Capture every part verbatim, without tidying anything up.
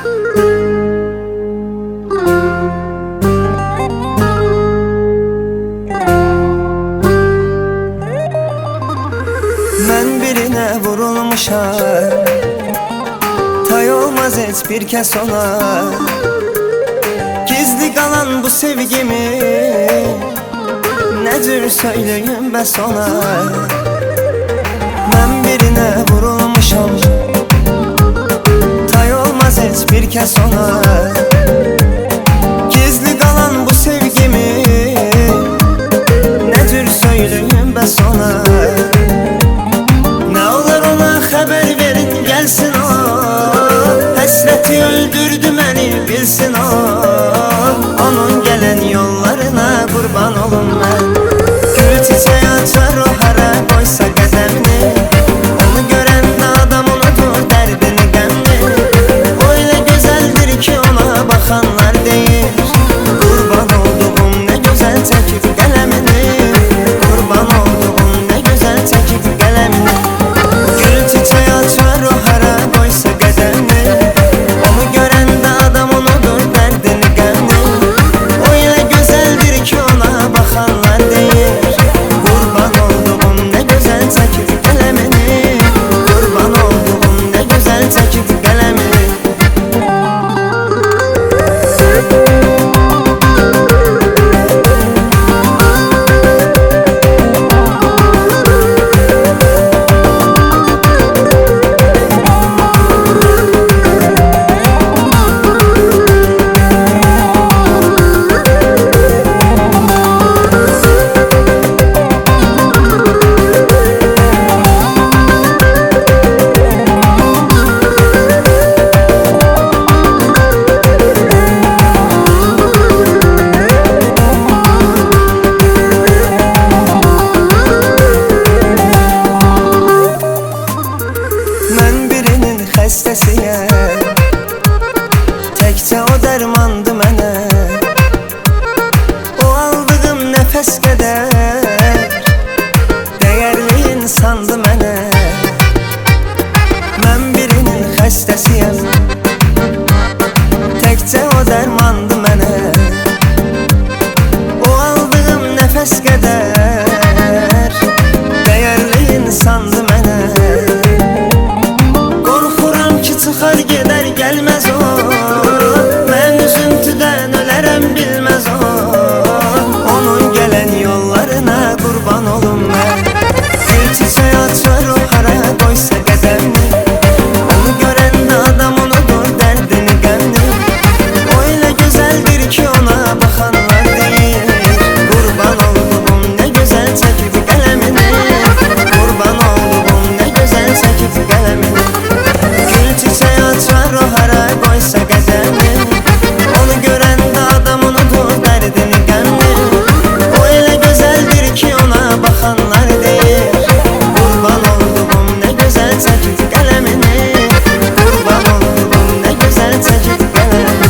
Mən birinə vurulmuşam, tay olmaz heç bir kəs ona. Gizli qalan bu sevgimi nə cür söyləyim bəs ona. Mən birinə vurulmuşam, tay olmaz heç bir kəs ona. Gizli qalan bu sevgimi nə cür söyləyim bəs ona. Gelsin o, həsrəti öldürdü məni bilsin o. Onun gələn yollarına qurban olum mən. Gül çiçək açar o hara qoysa qədəmini. Onu görəndə adam unutur dərdini qəmni. O elə gözəldir ki ona baxanlar deyir, qurban olduğum nə gözəl çəkib qələmini. Qurban olduğum nə gözəl çəkib qələmini. Gül çiçək açar o hara qoysa qədəmini. Onu görəndə adam unudur dərdini qəmni. O elə gözəldir ki ona baxanlar deyir, qurban olduğum nə gözəl çəkib qələmini. Qurban olduğum nə gözəl çəkib qələmini. Xəstəsiyəm, təkcə o dərmandı mənə. O aldığım nəfəs qədər dəyərli insandı mənə. Mən birinin xəstəsiyəm, təkcə o dərmandı mənə. O aldığım nəfəs qədər dəyərli insandı mənə. Çıxar gedər gəlməz o, mən üzüntüdən ölərəm bilməz o. Onun gələn yollarına qurban olum mən. Gül çiçək açar o hara qoysa qədəmini. Onu görəndə adam unudur dərdini qəmni. O elə gözəldir ki ona baxanlar deyir, qurban olduğum nə gözəl çəkib qələmini. Qurban olduğum nə gözəl çəkib qələmini. Çiçək açar o hara qoysa qədəmini. Onu görəndə adam unudur dərdini qəmni. O elə gözəldir ki ona baxanlar deyir, qurban olduğum nə gözəl çəkib qələmini. Qurban olduğum nə gözəl çəkib qələmini.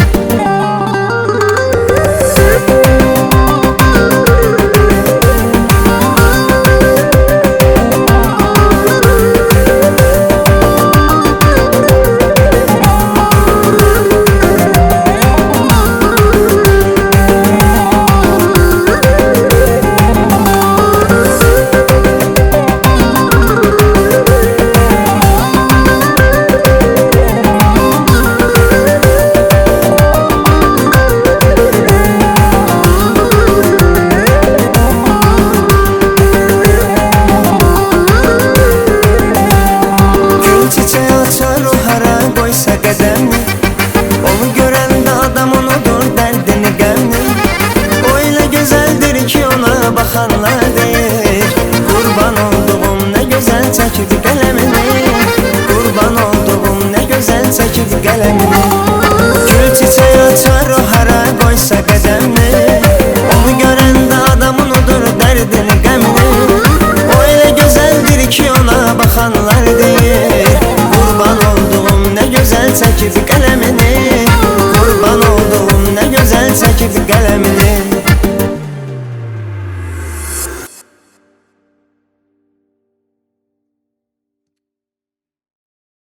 Onu görəndə adam unudur dərdini qəmni. O elə gözəldir ki ona baxanlar deyir, qurban olduğum nə gözəl çəkib qələmini. Qurban olduğum nə gözəl çəkib qələmini. Gül çiçək açar o hara qoysa qədəmini.